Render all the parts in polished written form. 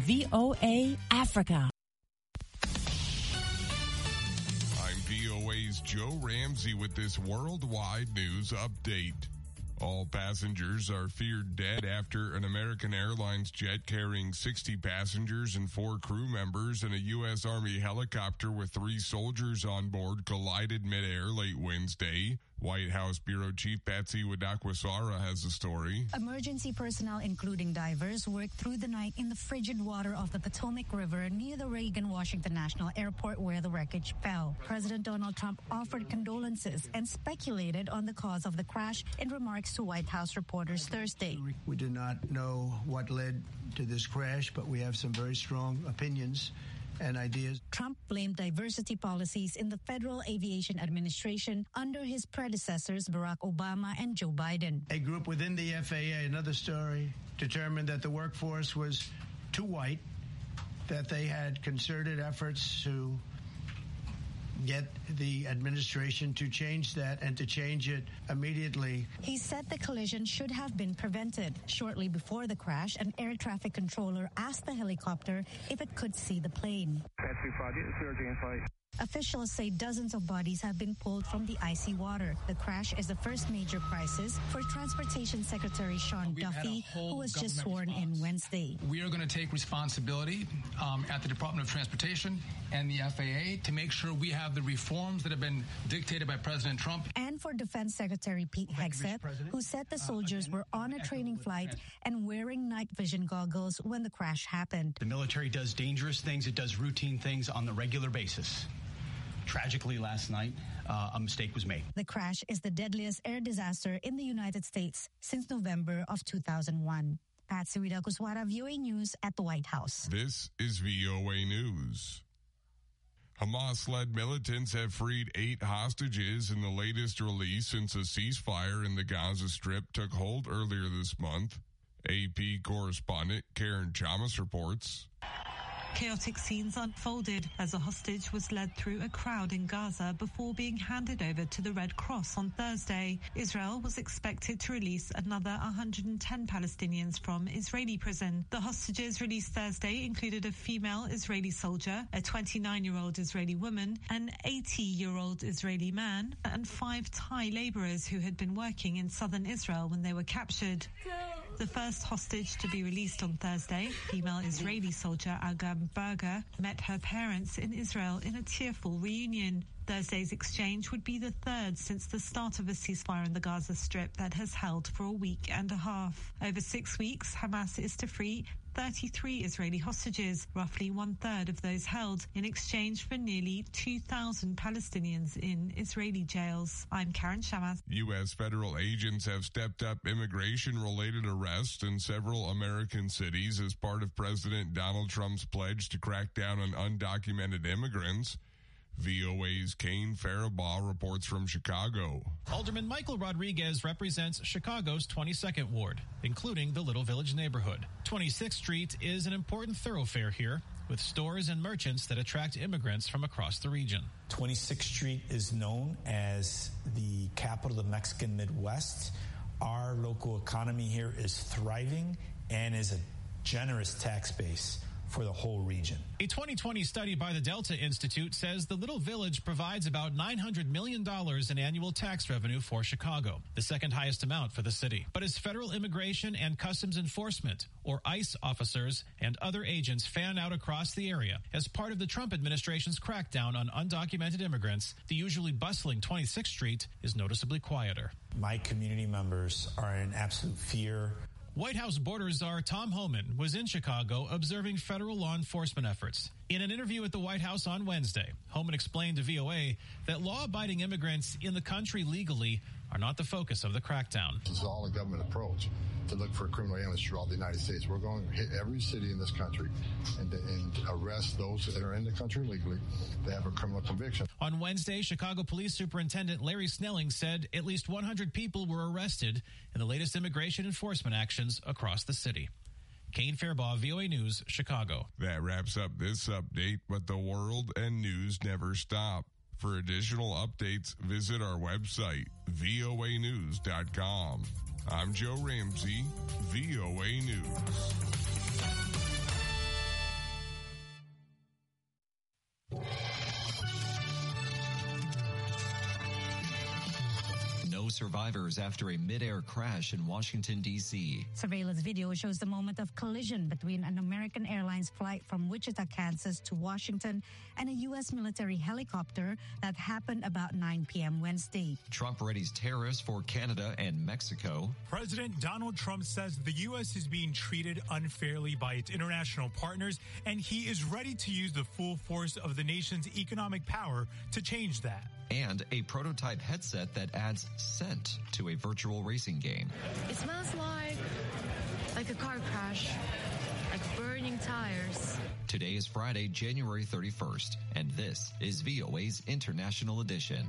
VOA Africa. I'm VOA's Joe Ramsey with this worldwide news update. All passengers are feared dead after an American Airlines jet carrying 60 passengers and 4 crew members and a U.S. Army helicopter with 3 soldiers on board collided midair late Wednesday. White House Bureau Chief Patsy Widakwasara has the story. Emergency personnel, including divers, worked through the night in the frigid water of the Potomac River near the Reagan-Washington National Airport where the wreckage fell. President Donald Trump offered condolences and speculated on the cause of the crash in remarks to White House reporters Thursday. We do not know what led to this crash, but we have some very strong opinions and ideas. Trump blamed diversity policies in the Federal Aviation Administration under his predecessors Barack Obama and Joe Biden. A group within the FAA, another story, determined that the workforce was too white, that they had concerted efforts to get the administration to change that and to change it immediately. He said the collision should have been prevented. Shortly before the crash, an air traffic controller asked the helicopter if it could see the plane. Officials say dozens of bodies have been pulled from the icy water. The crash is the first major crisis for Transportation Secretary Sean Duffy, who was just sworn in Wednesday. We are going to take responsibility at the Department of Transportation and the FAA to make sure we have the reforms that have been dictated by President Trump. And for Defense Secretary Pete Hegseth, who said the soldiers were on a training flight and wearing night vision goggles when the crash happened. The military does dangerous things. It does routine things on the regular basis. Tragically, last night, a mistake was made. The crash is the deadliest air disaster in the United States since November of 2001. Patsy Widakwasara, VOA News at the White House. This is VOA News. Hamas-led militants have freed 8 hostages in the latest release since a ceasefire in the Gaza Strip took hold earlier this month. AP correspondent Karen Chamas reports. Chaotic scenes unfolded as a hostage was led through a crowd in Gaza before being handed over to the Red Cross on Thursday. Israel was expected to release another 110 Palestinians from Israeli prison. The hostages released Thursday included a female Israeli soldier, a 29-year-old Israeli woman, an 80-year-old Israeli man, and 5 Thai laborers who had been working in southern Israel when they were captured. The first hostage to be released on Thursday, female Israeli soldier Agam Berger, met her parents in Israel in a tearful reunion. Thursday's exchange would be the 3rd since the start of a ceasefire in the Gaza Strip that has held for a week and a half. Over 6 weeks, Hamas is to free 33 Israeli hostages, roughly 1/3 of those held, in exchange for nearly 2,000 Palestinians in Israeli jails. I'm Karen Chamas. U.S. federal agents have stepped up immigration-related arrests in several American cities as part of President Donald Trump's pledge to crack down on undocumented immigrants. VOA's Kane Faribaugh reports from Chicago. Alderman Michael Rodriguez represents Chicago's 22nd Ward, including the Little Village neighborhood. 26th Street is an important thoroughfare here, with stores and merchants that attract immigrants from across the region. 26th Street is known as the capital of the Mexican Midwest. Our local economy here is thriving and is a generous tax base for the whole region. A 2020 study by the Delta Institute says the Little Village provides about $900 million in annual tax revenue for Chicago, the second highest amount for the city. But as federal immigration and customs enforcement, or ICE officers and other agents fan out across the area as part of the Trump administration's crackdown on undocumented immigrants, the usually bustling 26th Street is noticeably quieter. My community members are in absolute fear. White House border czar Tom Homan was in Chicago observing federal law enforcement efforts. In an interview at the White House on Wednesday, Homan explained to VOA that law-abiding immigrants in the country legally are not the focus of the crackdown. This is all a government approach to look for criminal aliens throughout the United States. We're going to hit every city in this country and arrest those that are in the country legally that have a criminal conviction. On Wednesday, Chicago Police Superintendent Larry Snelling said at least 100 people were arrested in the latest immigration enforcement actions across the city. Kane Faribaugh, VOA News, Chicago. That wraps up this update, but the world and news never stop. For additional updates, visit our website, voanews.com. I'm Joe Ramsey, VOA News. survivors after a mid-air crash in Washington, D.C. Surveillance video shows the moment of collision between an American Airlines flight from Wichita, Kansas to Washington and a U.S. military helicopter that happened about 9 p.m. Wednesday. Trump readies tariffs for Canada and Mexico. President Donald Trump says the U.S. is being treated unfairly by its international partners, and he is ready to use the full force of the nation's economic power to change that. And a prototype headset that adds scent to a virtual racing game. It smells like a car crash, like burning tires. Today is Friday, January 31st, and this is VOA's International Edition.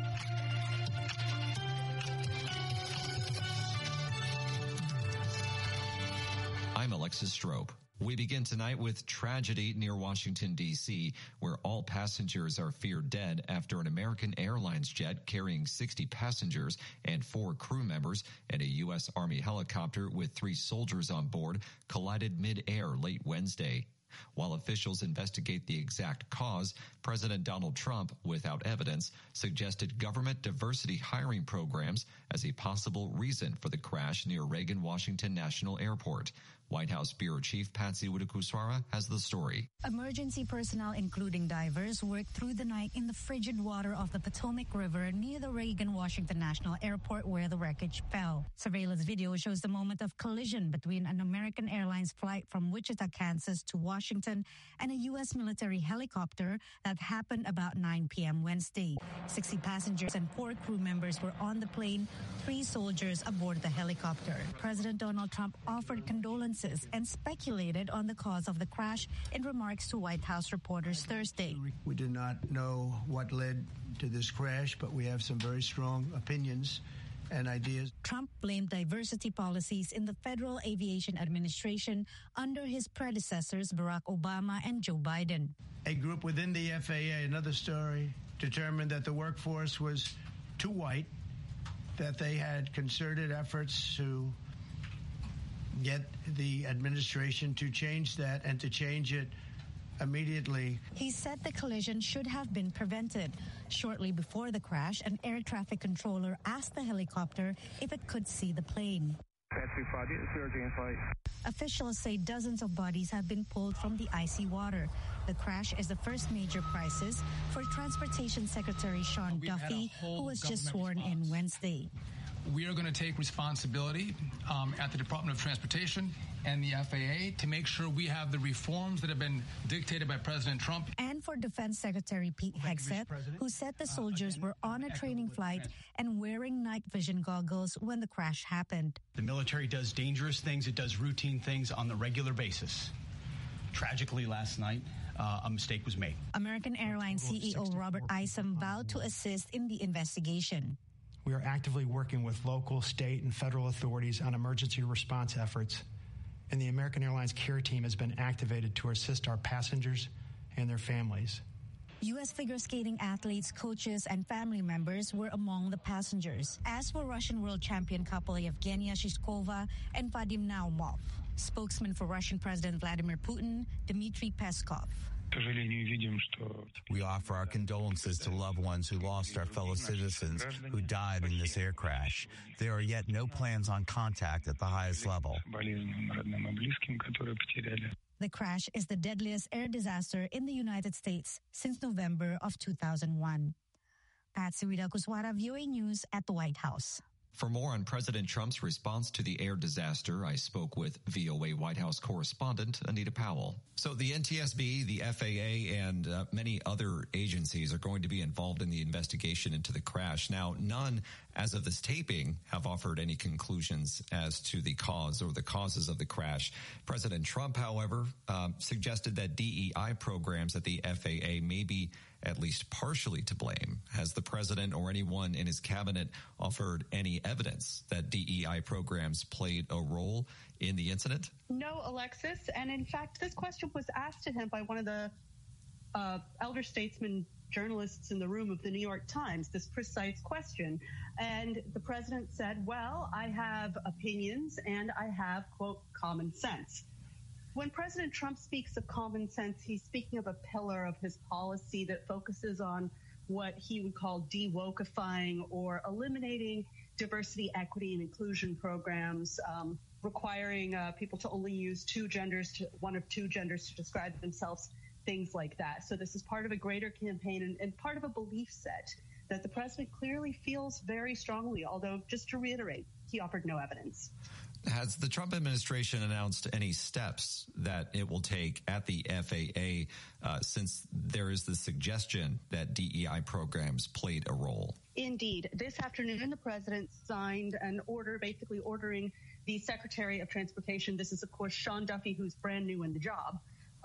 I'm Alexis Strope. We begin tonight with tragedy near Washington, D.C., where all passengers are feared dead after an American Airlines jet carrying 60 passengers and 4 crew members and a U.S. Army helicopter with 3 soldiers on board collided mid-air late Wednesday. While officials investigate the exact cause, President Donald Trump, without evidence, suggested government diversity hiring programs as a possible reason for the crash near Reagan Washington National Airport. White House Bureau Chief Patsy Widakuswara has the story. Emergency personnel, including divers, worked through the night in the frigid water of the Potomac River near the Reagan Washington National Airport where the wreckage fell. Surveillance video shows the moment of collision between an American Airlines flight from Wichita, Kansas to Washington and a U.S. military helicopter that happened about 9 p.m. Wednesday. 60 passengers and 4 crew members were on the plane, 3 soldiers aboard the helicopter. President Donald Trump offered condolences and speculated on the cause of the crash in remarks to White House reporters Thursday. We did not know what led to this crash, but we have some very strong opinions and ideas. Trump blamed diversity policies in the Federal Aviation Administration under his predecessors Barack Obama and Joe Biden. A group within the FAA, another story, determined that the workforce was too white, that they had concerted efforts to get the administration to change that and to change it immediately. He said the collision should have been prevented. Shortly before the crash, an air traffic controller asked the helicopter if it could see the plane. Officials say dozens of bodies have been pulled from the icy water. The crash is the first major crisis for Transportation Secretary Sean Duffy, who was just sworn in Wednesday. We are going to take responsibility at the Department of Transportation and the FAA to make sure we have the reforms that have been dictated by President Trump. And for Defense Secretary Pete Hegseth, who said the soldiers were on a training flight and wearing night vision goggles when the crash happened. The military does dangerous things. It does routine things on the regular basis. Tragically, last night, a mistake was made. American Airlines CEO Robert Isom vowed to assist in the investigation. We are actively working with local, state, and federal authorities on emergency response efforts, and the American Airlines care team has been activated to assist our passengers and their families. U.S. figure skating athletes, coaches, and family members were among the passengers, as were Russian world champion couple Yevgenia Shishkova and Vadim Naumov. Spokesman for Russian President Vladimir Putin, Dmitry Peskov. We offer our condolences to loved ones who lost our fellow citizens who died in this air crash. There are yet no plans on contact at the highest level. The crash is the deadliest air disaster in the United States since November of 2001. Patsy Widakuswara, VOA News at the White House. For more on President Trump's response to the air disaster, I spoke with VOA White House correspondent Anita Powell. So the NTSB, the FAA, and many other agencies are going to be involved in the investigation into the crash. Now, none, as of this taping, have offered any conclusions as to the cause or the causes of the crash. President Trump, however, suggested that DEI programs at the FAA may be at least partially to blame. Has the president or anyone in his cabinet offered any evidence that DEI programs played a role in the incident? No, Alexis. And in fact, this question was asked to him by one of the elder statesman journalists in the room of the New York Times, this precise question. And the president said, well, I have opinions and I have, quote, common sense. When President Trump speaks of common sense, he's speaking of a pillar of his policy that focuses on what he would call de-wokeifying or eliminating diversity, equity, and inclusion programs, requiring people to only use one of two genders to describe themselves, things like that. So this is part of a greater campaign and part of a belief set that the president clearly feels very strongly, although, just to reiterate, he offered no evidence. Has the Trump administration announced any steps that it will take at the FAA since there is the suggestion that DEI programs played a role? Indeed. This afternoon, the president signed an order basically ordering the Secretary of Transportation, this is, of course, Sean Duffy, who's brand new in the job,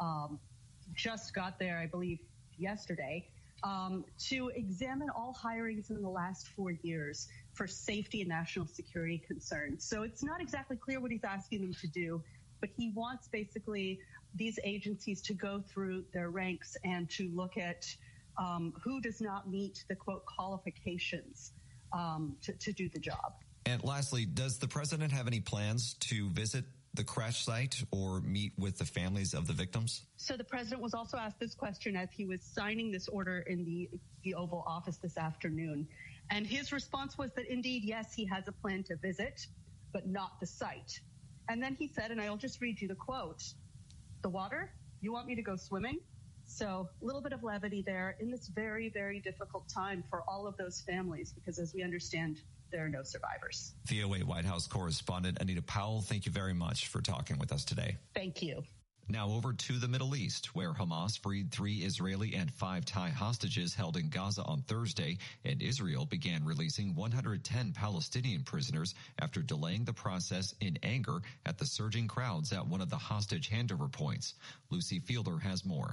just got there, I believe, yesterday, to examine all hirings in the last 4 years for safety and national security concerns. So it's not exactly clear what he's asking them to do, but he wants basically these agencies to go through their ranks and to look at who does not meet the, quote, qualifications to do the job. And lastly, does the president have any plans to visit the crash site or meet with the families of the victims? So the president was also asked this question as he was signing this order in the Oval Office this afternoon. And his response was that indeed, yes, he has a plan to visit, but not the site. And then he said, and I'll just read you the quote, "The water? You want me to go swimming?" So a little bit of levity there in this very, very difficult time for all of those families, because as we understand, there are no survivors. VOA White House correspondent Anita Powell, thank you very much for talking with us today. Thank you. Now over to the Middle East, where Hamas freed 3 Israeli and 5 Thai hostages held in Gaza on Thursday, and Israel began releasing 110 Palestinian prisoners after delaying the process in anger at the surging crowds at one of the hostage handover points. Lucy Fielder has more.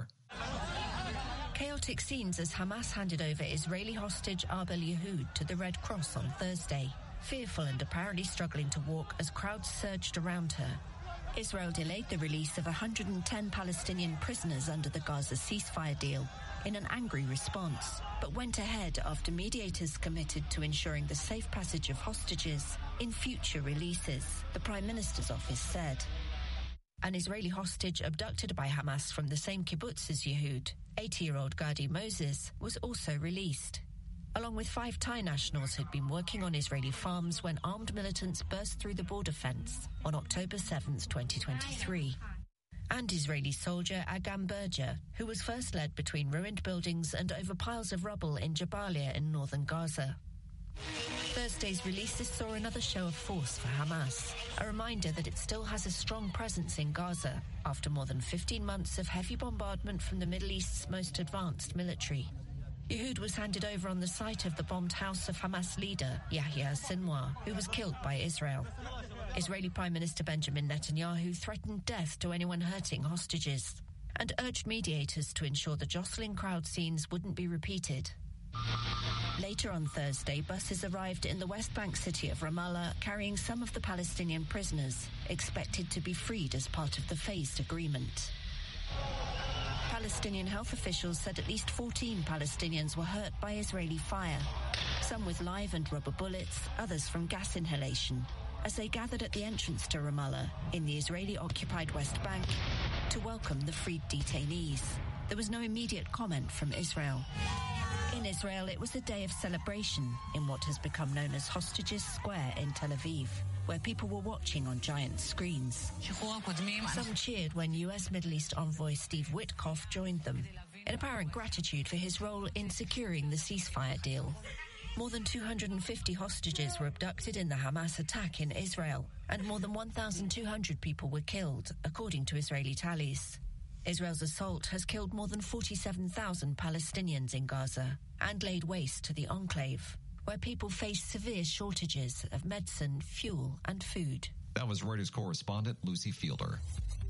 Chaotic scenes as Hamas handed over Israeli hostage Arbel Yahoud to the Red Cross on Thursday, fearful and apparently struggling to walk as crowds surged around her. Israel delayed the release of 110 Palestinian prisoners under the Gaza ceasefire deal in an angry response, but went ahead after mediators committed to ensuring the safe passage of hostages in future releases, the Prime Minister's office said. An Israeli hostage abducted by Hamas from the same kibbutz as Yahoud, 80-year-old Gadi Moses, was also released, along with 5 Thai nationals who'd been working on Israeli farms when armed militants burst through the border fence on October 7, 2023. And Israeli soldier Agam Berger, who was first led between ruined buildings and over piles of rubble in Jabalia in northern Gaza. Thursday's releases saw another show of force for Hamas, a reminder that it still has a strong presence in Gaza after more than 15 months of heavy bombardment from the Middle East's most advanced military. Yahoud was handed over on the site of the bombed house of Hamas leader Yahya Sinwar, who was killed by Israel. Israeli Prime Minister Benjamin Netanyahu threatened death to anyone hurting hostages and urged mediators to ensure the jostling crowd scenes wouldn't be repeated. Later on Thursday, buses arrived in the West Bank city of Ramallah carrying some of the Palestinian prisoners, expected to be freed as part of the phased agreement. Palestinian health officials said at least 14 Palestinians were hurt by Israeli fire, some with live and rubber bullets, others from gas inhalation, as they gathered at the entrance to Ramallah in the Israeli-occupied West Bank to welcome the freed detainees. There was no immediate comment from Israel. In Israel, it was a day of celebration in what has become known as Hostages Square in Tel Aviv, where people were watching on giant screens. Some cheered when U.S. Middle East envoy Steve Witkoff joined them, in apparent gratitude for his role in securing the ceasefire deal. More than 250 hostages were abducted in the Hamas attack in Israel, and more than 1,200 people were killed, according to Israeli tallies. Israel's assault has killed more than 47,000 Palestinians in Gaza and laid waste to the enclave, where people face severe shortages of medicine, fuel, and food. That was Reuters correspondent Lucy Fielder.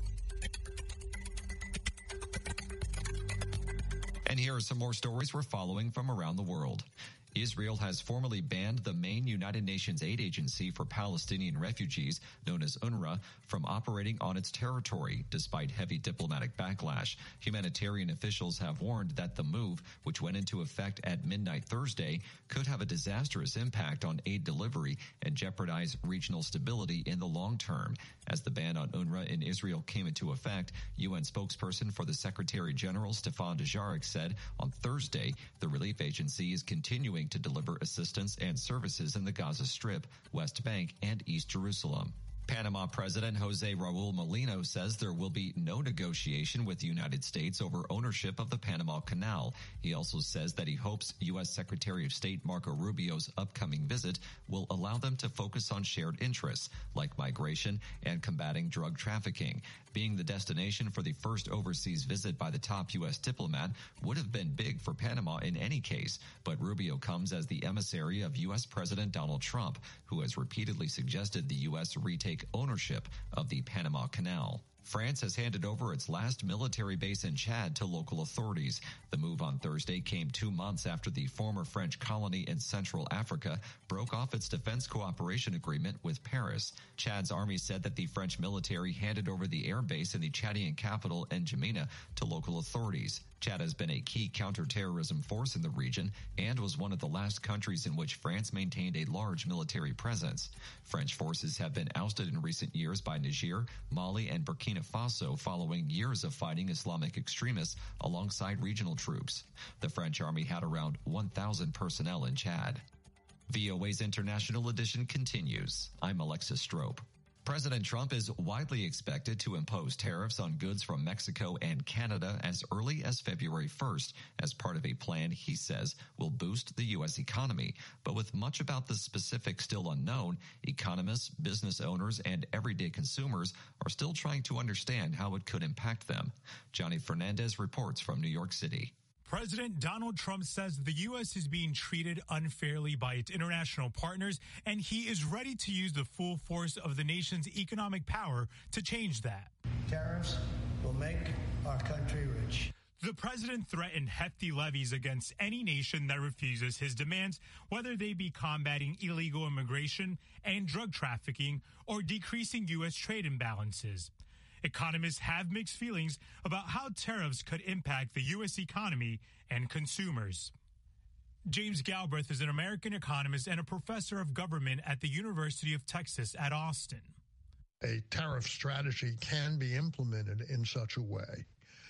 And here are some more stories we're following from around the world. Israel has formally banned the main United Nations aid agency for Palestinian refugees, known as UNRWA, from operating on its territory, despite heavy diplomatic backlash. Humanitarian officials have warned that the move, which went into effect at midnight Thursday, could have a disastrous impact on aid delivery and jeopardize regional stability in the long term. As the ban on UNRWA in Israel came into effect, UN spokesperson for the Secretary General, Stefan Dujarric, said on Thursday the relief agency is continuing to deliver assistance and services in the Gaza Strip, West Bank, and East Jerusalem. Panama President Jose Raul Molino says there will be no negotiation with the United States over ownership of the Panama Canal. He also says that he hopes U.S. Secretary of State Marco Rubio's upcoming visit will allow them to focus on shared interests like migration and combating drug trafficking. Being the destination for the first overseas visit by the top U.S. diplomat would have been big for Panama in any case, but Rubio comes as the emissary of U.S. President Donald Trump, who has repeatedly suggested the U.S. retake ownership of the Panama Canal. France has handed over its last military base in Chad to local authorities. The move on Thursday came 2 months after the former French colony in Central Africa broke off its defense cooperation agreement with Paris. Chad's army said that the French military handed over the air base in the Chadian capital, N'Djamena, to local authorities. Chad has been a key counterterrorism force in the region and was one of the last countries in which France maintained a large military presence. French forces have been ousted in recent years by Niger, Mali, and Burkina Faso following years of fighting Islamic extremists alongside regional troops. The French army had around 1,000 personnel in Chad. VOA's International Edition continues. I'm Alexis Strope. President Trump is widely expected to impose tariffs on goods from Mexico and Canada as early as February 1st as part of a plan he says will boost the U.S. economy. But with much about the specifics still unknown, economists, business owners, and everyday consumers are still trying to understand how it could impact them. Johnny Fernandez reports from New York City. President Donald Trump says the U.S. is being treated unfairly by its international partners, and he is ready to use the full force of the nation's economic power to change that. Tariffs will make our country rich. The president threatened hefty levies against any nation that refuses his demands, whether they be combating illegal immigration and drug trafficking or decreasing U.S. trade imbalances. Economists have mixed feelings about how tariffs could impact the U.S. economy and consumers. James Galbraith is an American economist and a professor of government at the University of Texas at Austin. A tariff strategy can be implemented in such a way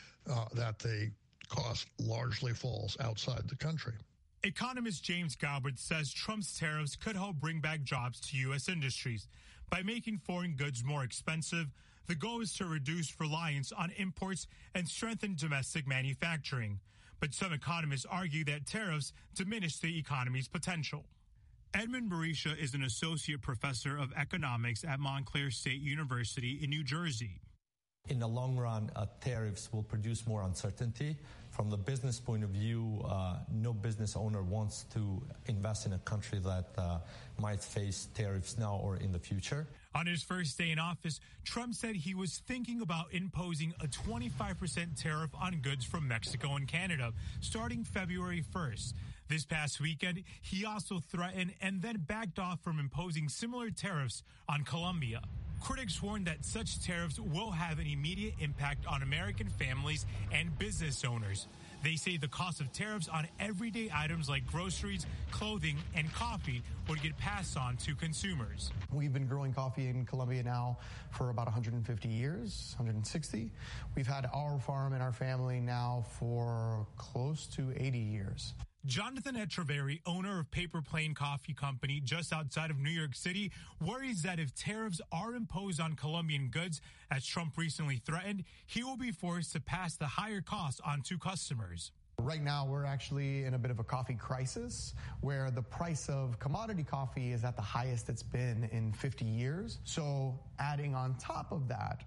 that the cost largely falls outside the country. Economist James Galbraith says Trump's tariffs could help bring back jobs to U.S. industries. By making foreign goods more expensive, the goal is to reduce reliance on imports and strengthen domestic manufacturing. But some economists argue that tariffs diminish the economy's potential. Edmund Barisha is an associate professor of economics at Montclair State University in New Jersey. In the long run, tariffs will produce more uncertainty. From the business point of view, no business owner wants to invest in a country that might face tariffs now or in the future. On his first day in office, Trump said he was thinking about imposing a 25% tariff on goods from Mexico and Canada starting February 1st. This past weekend, he also threatened and then backed off from imposing similar tariffs on Colombia. Critics warn that such tariffs will have an immediate impact on American families and business owners. They say the cost of tariffs on everyday items like groceries, clothing, and coffee would get passed on to consumers. We've been growing coffee in Colombia now for about 150 years, 160. We've had our farm in our family now for close to 80 years. Jonathan Echeverry, owner of Paper Plane Coffee Company just outside of New York City, worries that if tariffs are imposed on Colombian goods, as Trump recently threatened, he will be forced to pass the higher costs on to customers. Right now, we're actually in a bit of a coffee crisis where the price of commodity coffee is at the highest it's been in 50 years. So adding on top of that,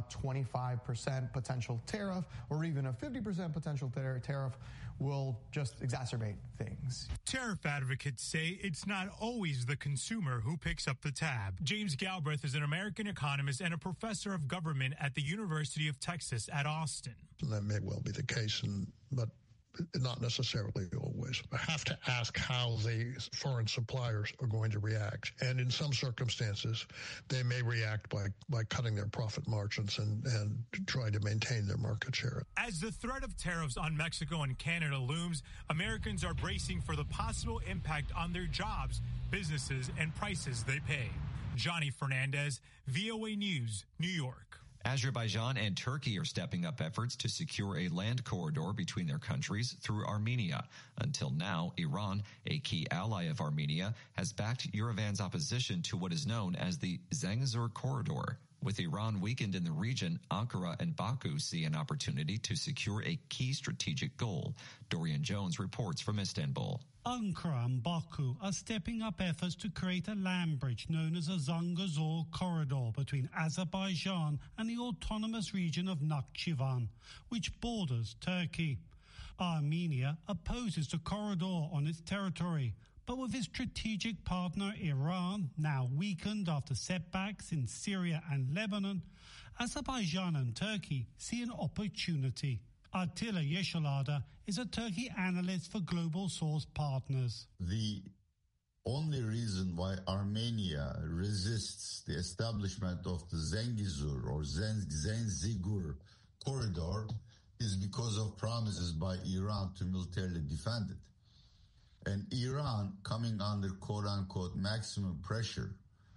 25% potential tariff or even a 50% potential tariff will just exacerbate things. Tariff advocates say it's not always the consumer who picks up the tab. James Galbraith is an American economist and a professor of government at the University of Texas at Austin. That may well be the case, but not necessarily always. I have to ask how the foreign suppliers are going to react. And in some circumstances, they may react by cutting their profit margins and trying to maintain their market share. As the threat of tariffs on Mexico and Canada looms, Americans are bracing for the possible impact on their jobs, businesses, and prices they pay. Johnny Fernandez, VOA News, New York. Azerbaijan and Turkey are stepping up efforts to secure a land corridor between their countries through Armenia. Until now, Iran, a key ally of Armenia, has backed Yerevan's opposition to what is known as the Zangezur corridor. With Iran weakened in the region, Ankara and Baku see an opportunity to secure a key strategic goal. Dorian Jones reports from Istanbul. Ankara and Baku are stepping up efforts to create a land bridge known as a Zangezur corridor between Azerbaijan and the autonomous region of Nakhchivan, which borders Turkey. Armenia opposes the corridor on its territory, but with its strategic partner Iran now weakened after setbacks in Syria and Lebanon, Azerbaijan and Turkey see an opportunity. Attila Yeşilada is a Turkey analyst for Global Source Partners. The only reason why Armenia resists the establishment of the Zangezur or Zanzigur corridor is because of promises by Iran to militarily defend it. And Iran, coming under quote-unquote maximum pressure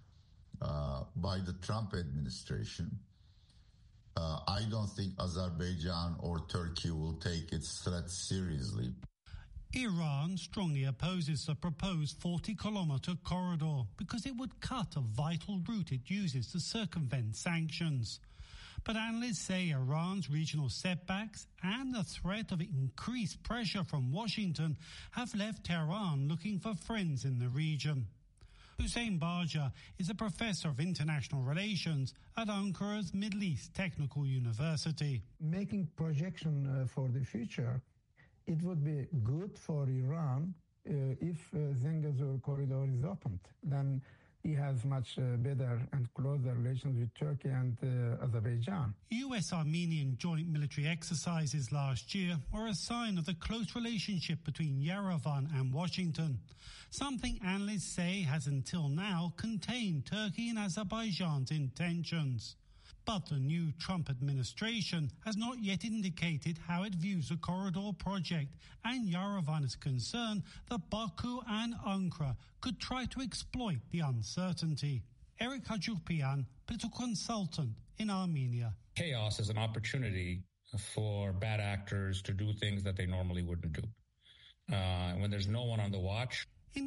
by the Trump administration, I don't think Azerbaijan or Turkey will take its threat seriously. Iran strongly opposes the proposed 40-kilometer corridor because it would cut a vital route it uses to circumvent sanctions. But analysts say Iran's regional setbacks and the threat of increased pressure from Washington have left Tehran looking for friends in the region. Hussein Baja is a professor of international relations at Ankara's Middle East Technical University. Making projection for the future, it would be good for Iran if Zangezur corridor is opened. Then he has much better and closer relations with Turkey and Azerbaijan. U.S.-Armenian joint military exercises last year were a sign of the close relationship between Yerevan and Washington, something analysts say has until now contained Turkey and Azerbaijan's intentions. But the new Trump administration has not yet indicated how it views the corridor project, and Yerevan is concerned that Baku and Ankara could try to exploit the uncertainty. Eric Hajupian, political consultant in Armenia. Chaos is an opportunity for bad actors to do things that they normally wouldn't do. When there's no one on the watch. In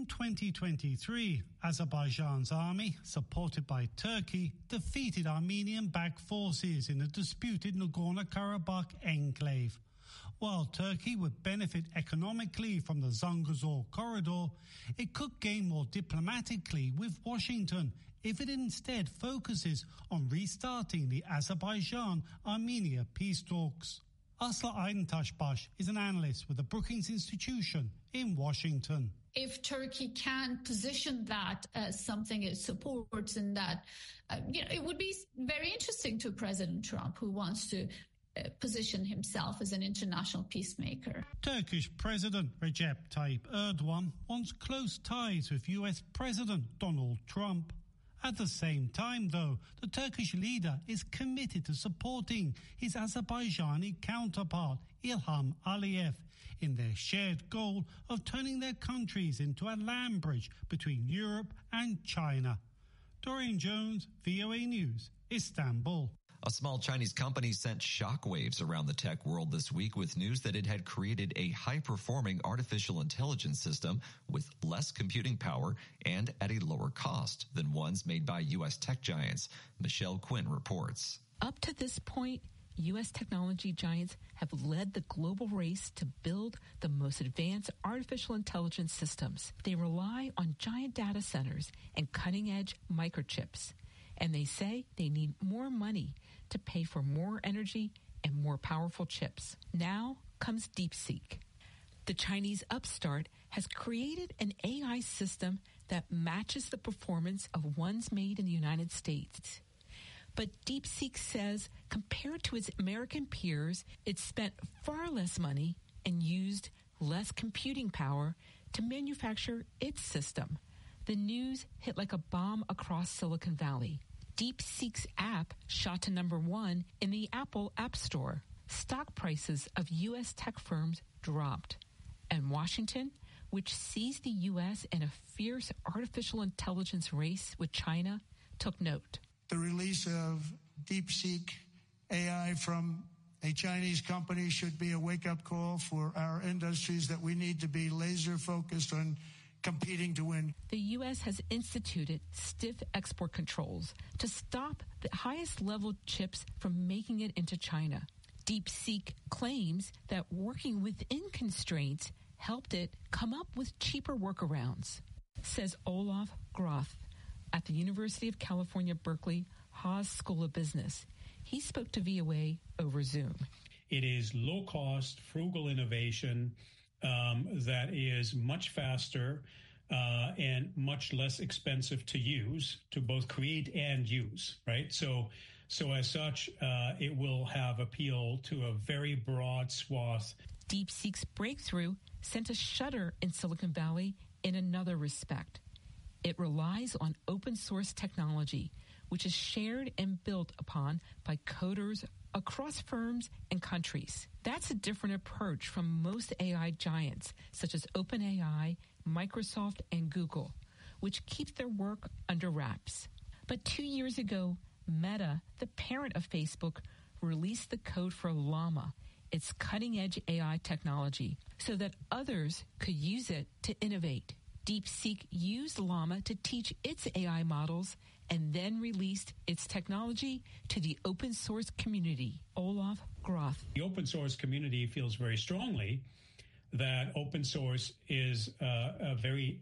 2023, Azerbaijan's army, supported by Turkey, defeated Armenian-backed forces in the disputed Nagorno-Karabakh enclave. While Turkey would benefit economically from the Zangezur corridor, it could gain more diplomatically with Washington if it instead focuses on restarting the Azerbaijan-Armenia peace talks. Aslı Aydıntaş-Baş is an analyst with the Brookings Institution in Washington. If Turkey can position that as something it supports, and that, it would be very interesting to President Trump, who wants to position himself as an international peacemaker. Turkish President Recep Tayyip Erdogan wants close ties with U.S. President Donald Trump. At the same time, though, the Turkish leader is committed to supporting his Azerbaijani counterpart, Ilham Aliyev, in their shared goal of turning their countries into a land bridge between Europe and China. Dorian Jones, VOA News, Istanbul. A small Chinese company sent shockwaves around the tech world this week with news that it had created a high-performing artificial intelligence system with less computing power and at a lower cost than ones made by U.S. tech giants. Michelle Quinn reports. Up to this point, U.S. technology giants have led the global race to build the most advanced artificial intelligence systems. They rely on giant data centers and cutting-edge microchips. And they say they need more money to pay for more energy and more powerful chips. Now comes DeepSeek. The Chinese upstart has created an AI system that matches the performance of ones made in the United States. But DeepSeek says compared to its American peers, it spent far less money and used less computing power to manufacture its system. The news hit like a bomb across Silicon Valley. DeepSeek's app shot to #1 in the Apple App Store. Stock prices of U.S. tech firms dropped. And Washington, which sees the U.S. in a fierce artificial intelligence race with China, took note. The release of DeepSeek AI from a Chinese company should be a wake-up call for our industries that we need to be laser-focused on competing to win. The U.S. has instituted stiff export controls to stop the highest-level chips from making it into China. DeepSeek claims that working within constraints helped it come up with cheaper workarounds, says Olaf Groth at the University of California, Berkeley, Haas School of Business. He spoke to VOA over Zoom. It is low-cost, frugal innovation that is much faster and much less expensive to use, to both create and use, right? So as such, it will have appeal to a very broad swath. DeepSeek's breakthrough sent a shudder in Silicon Valley in another respect. It relies on open source technology, which is shared and built upon by coders across firms and countries. That's a different approach from most AI giants, such as OpenAI, Microsoft, and Google, which keep their work under wraps. But 2 years ago, Meta, the parent of Facebook, released the code for Llama, its cutting-edge AI technology, so that others could use it to innovate. DeepSeek used Llama to teach its AI models and then released its technology to the open source community. Olaf Groth. The open source community feels very strongly that open source is a very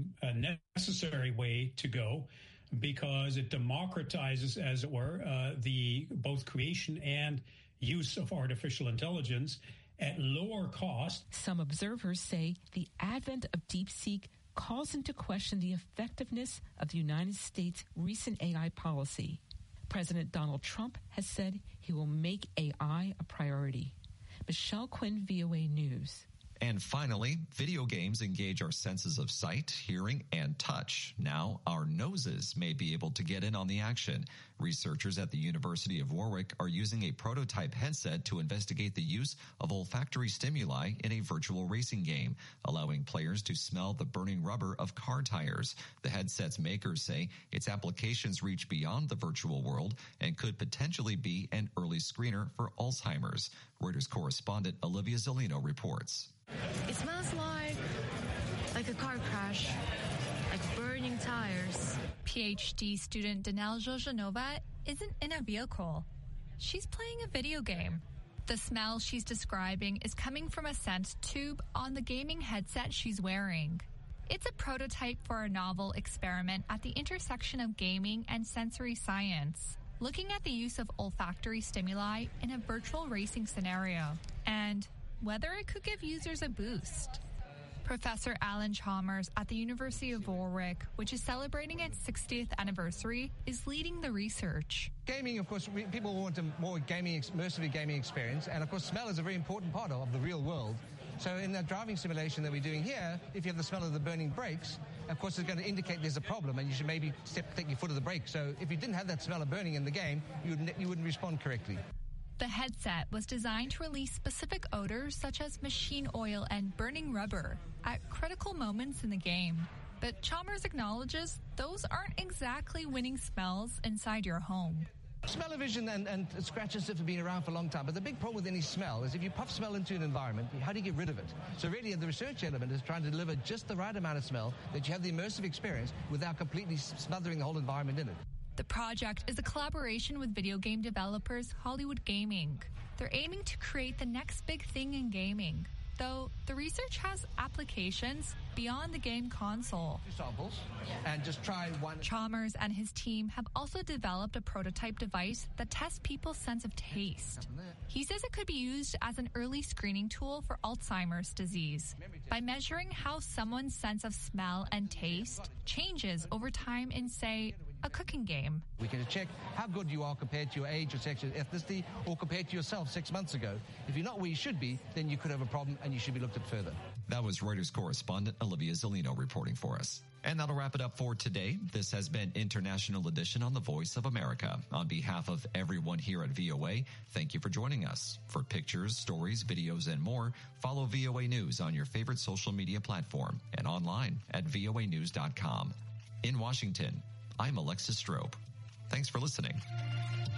necessary way to go because it democratizes, as it were, the both creation and use of artificial intelligence at lower cost. Some observers say the advent of DeepSeek calls into question the effectiveness of the United States' recent AI policy. President Donald Trump has said he will make AI a priority. Michelle Quinn, VOA News. And finally, video games engage our senses of sight, hearing, and touch. Now, our noses may be able to get in on the action. Researchers at the University of Warwick are using a prototype headset to investigate the use of olfactory stimuli in a virtual racing game, allowing players to smell the burning rubber of car tires. The headset's makers say its applications reach beyond the virtual world and could potentially be an early screener for Alzheimer's. Reuters correspondent Olivia Zolino reports. It smells like a car crash, like burning tires. PhD student Danelle Zhozhanova isn't in a vehicle. She's playing a video game. The smell she's describing is coming from a scent tube on the gaming headset she's wearing. It's a prototype for a novel experiment at the intersection of gaming and sensory science, looking at the use of olfactory stimuli in a virtual racing scenario, and whether it could give users a boost. Professor Alan Chalmers at the University of Warwick, which is celebrating its 60th anniversary, is leading the research. Gaming, of course, people want a more immersive gaming experience, and of course smell is a very important part of the real world. So in that driving simulation that we're doing here, if you have the smell of the burning brakes, of course it's going to indicate there's a problem and you should maybe take your foot off the brake. So if you didn't have that smell of burning in the game, you wouldn't respond correctly. The headset was designed to release specific odors such as machine oil and burning rubber at critical moments in the game. But Chalmers acknowledges those aren't exactly winning smells inside your home. Smell-o-vision and scratches have been around for a long time, but the big problem with any smell is if you puff smell into an environment, how do you get rid of it? So really the research element is trying to deliver just the right amount of smell that you have the immersive experience without completely smothering the whole environment in it. The project is a collaboration with video game developers Hollywood Gaming. They're aiming to create the next big thing in gaming, though the research has applications beyond the game console. Samples and just try one. Chalmers and his team have also developed a prototype device that tests people's sense of taste. He says it could be used as an early screening tool for Alzheimer's disease by measuring how someone's sense of smell and taste changes over time in, say, a cooking game. We can check how good you are compared to your age or sexual ethnicity or compared to yourself 6 months ago. If you're not where you should be, then you could have a problem and you should be looked at further. That was Reuters correspondent Olivia Zolino reporting for us. And that'll wrap it up for today. This has been International Edition on the Voice of America. On behalf of everyone here at VOA, thank you for joining us. For pictures, stories, videos, and more, follow VOA News on your favorite social media platform and online at voanews.com. In Washington, I'm Alexis Strope. Thanks for listening.